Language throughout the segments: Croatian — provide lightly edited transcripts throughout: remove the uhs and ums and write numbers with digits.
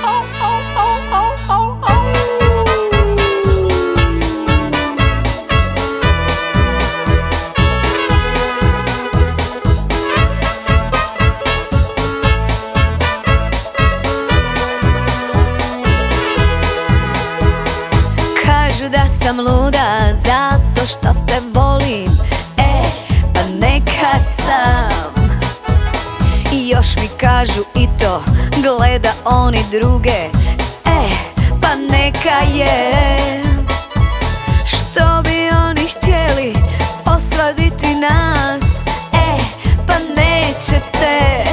Kažu da sam luda zato što te volim, pa neka sam. I još mi kažu i to, gleda oni druge, pa neka je. Što bi oni htjeli osvaditi nas, pa nećete.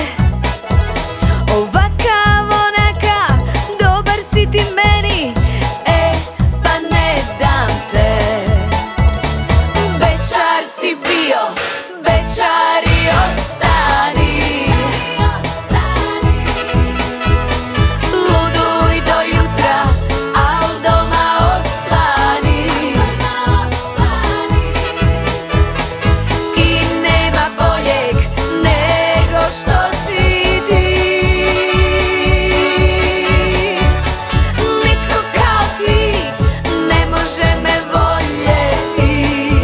Ovakav, onakav, dobar si ti meni, pa ne dam te. Bećar si bio, bećar i ostani. Luduj do jutra, al doma osvani. I nema boljeg nego što si ti. Nitko kao ti ne može me voljeti.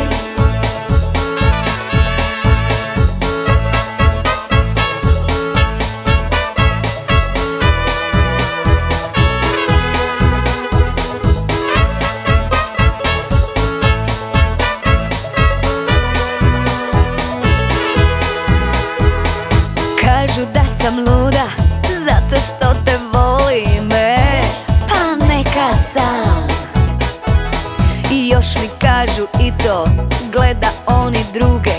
Kažu da sam luda zato što te volim, pa neka sam. I još mi kažu i to, gleda oni druge,